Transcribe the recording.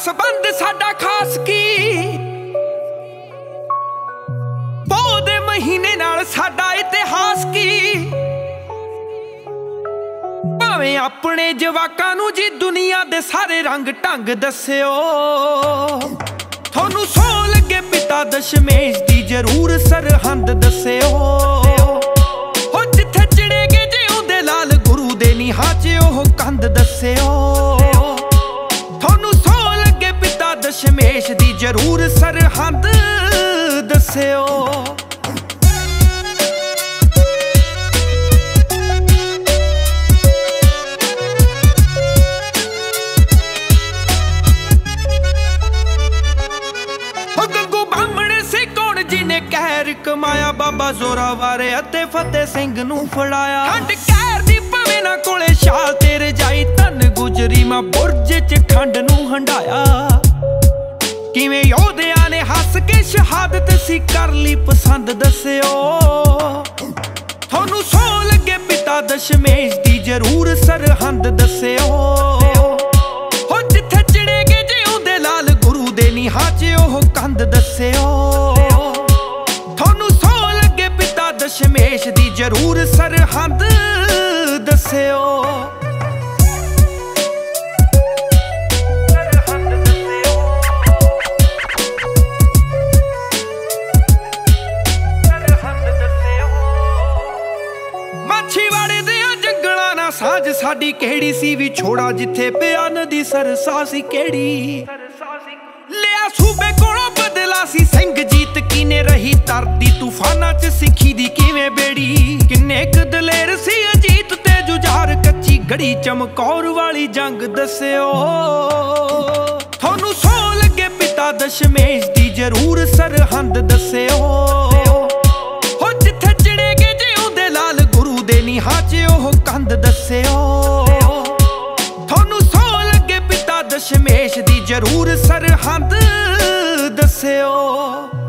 ਸੰਬੰਧ ਸਾਡਾ ਖਾਸ ਕੀ, ਪੋਹ ਦੇ ਮਹੀਨੇ ਨਾਲ ਸਾਡਾ ਇਤਿਹਾਸ ਕੀ। ਭਾਵੇਂ ਆਪਣੇ ਜਵਾਕਾਂ ਨੂੰ ਜੀ ਦੁਨੀਆ ਦੇ ਸਾਰੇ ਰੰਗ ਢੰਗ ਦੱਸਿਓ, ਤੁਹਾਨੂੰ ਸੌ ਲੱਗੇ ਪਿਤਾ ਦਸ਼ਮੇਸ਼ ਦੀ ਜ਼ਰੂਰ ਸਰਹੰਦ ਦੱਸਿਓ। ਹੋ ਜਿੱਥੇ ਚਿੜੇਗੇ ਜਿਉਂਦੇ ਲਾਲ ਗੁਰੂ ਦੇ ਨੀਹਾਂ 'ਚ ਉਹ ਕੰਧ ਦੱਸਿਓ, ਤੁਹਾਨੂੰ ਸੌ ਲੱਗੇ ਪਿਤਾ ਦਸ਼ਮੇਸ਼ ਦੀ ਜ਼ਰੂਰ ਸਰਹੰਦ ਦੱਸਿਓ। ਕਹਿਰ ਕਮਾਇਆ ਬਾਬਾ ਜ਼ੋਰਾਵਰ ਅਤੇ ਫਤਿਹ ਸਿੰਘ ਨੂੰ ਫੜਾਇਆ। ਠੰਡ ਕਹਿਰ ਦੀ ਭਵੇਂ ਨਾ ਕੋਲੇ ਛਾਲ ਤੇ ਰਜਾਈ, ਧੰਨ ਗੁਜਰੀ ਮਾਂ ਬੁਰਜ 'ਚ ਠੰਡ ਨੂੰ ਹੰਢਾਇਆ। ਕਿਵੇਂ ਯੋਧਿਆਂ ਨੇ ਹੱਸ ਕੇ ਸ਼ਹਾਦਤ ਸੀ ਕਰ ਲਈ ਪਸੰਦ ਦੱਸਿਓ, ਤੁਹਾਨੂੰ ਸੌ ਲੱਗੇ ਪਿਤਾ ਦਸ਼ਮੇਸ਼ ਦੀ ਜ਼ਰੂਰ ਸਰਹੰਦ ਦੱਸਿਓ। ਹੋ ਜਿੱਥੇ ਚਿੜੇਗੇ ਜਿਉਂਦੇ ਲਾਲ ਗੁਰੂ ਦੇ ਨੀਹਾਂ 'ਚ ਉਹ ਕੰਧ ਦੱਸਿਓ, ਦਸ਼ਮੇਸ਼ ਦੀ ਜ਼ਰੂਰ ਸਰਹੰਦ ਦੱਸਿਓ। ਮਾਛੀਵਾੜੇ ਦੇ ਜੰਗਲਾਂ ਨਾਲ ਸਾਂਝ ਸਾਡੀ ਕਿਹੜੀ ਸੀ ਵਿਛੋੜਾ, ਜਿੱਥੇ ਪਿਆ ਨਦੀ ਸਰਸਾ ਸੀ ਕਿਹੜੀ। ਲਿਆ ਸੂਬੇ ਕੋਲੋਂ ਬਦਲਾ ਸੀ ਸਿੰਘ ਜੀਤ ਕੀਨੇ ਰਹੀ ਤਰਦੀ ਤੂਫਾਨਾਂ 'ਚ ਸਿੱਖੀ ਦੀ ਕਿਵੇਂ ਬੇੜੀ। ਕਿੰਨੇ ਕੁ ਦਲੇਰ ਸੀ ਅਜੀਤ ਤੇ ਜੁਝਾਰ, ਕੱਚੀ ਗੜੀ ਚਮਕੌਰ ਵਾਲੀ ਜੰਗ ਦੱਸਿਓ, ਤੁਹਾਨੂੰ ਸੌ ਲੱਗੇ ਪਿਤਾ ਦਸ਼ਮੇਸ਼ ਦੀ ਜ਼ਰੂਰ ਸਰਹੰਦ ਦੱਸਿਓ। ਹੋ ਜਿੱਥੇ ਚਿੜੇਗੇ ਜਿਉਂਦੇ ਲਾਲ ਗੁਰੂ ਦੇ ਨੀਹਾਂ 'ਚ ਉਹ ਕੰਧ ਦੱਸਿਓ, ਤੁਹਾਨੂੰ ਸੌ ਲੱਗੇ ਪਿਤਾ ਦਸ਼ਮੇਸ਼ ਦੀ ਜ਼ਰੂਰ ਸਰਹੰਦ ਦੱਸਿਓ।